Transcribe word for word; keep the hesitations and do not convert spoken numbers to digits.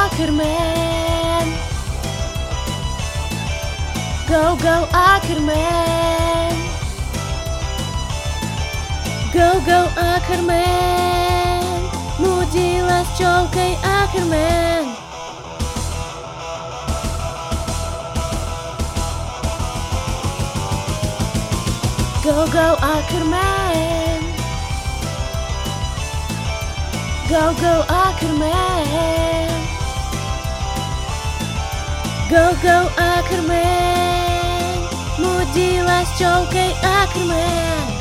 Ackerman. Go, go, Ackerman. Go, go, Ackerman. Nudilah colkai Ackerman. Go, go, Ackerman. Go, go, Ackerman. Go, go, Ackerman. Nudilah colkai Ackerman.